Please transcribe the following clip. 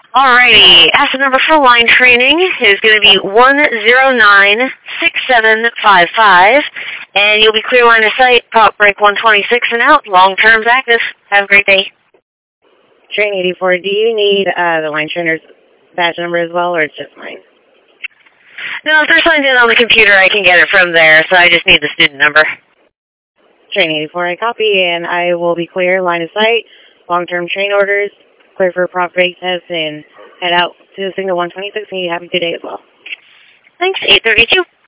Alrighty, asset number for line training is going to be 1096755, and you'll be clear line of sight, prop break 126 and out, long term's active. Have a great day. Train 84, do you need the line trainer's badge number as well, or it's just mine? No, if they're signed in on the computer, I can get it from there, so I just need the student number. Train 84, I copy, and I will be clear, line of sight, long-term train orders, clear for prop break test, and head out to the signal 126, and you have a good day as well. Thanks, 832.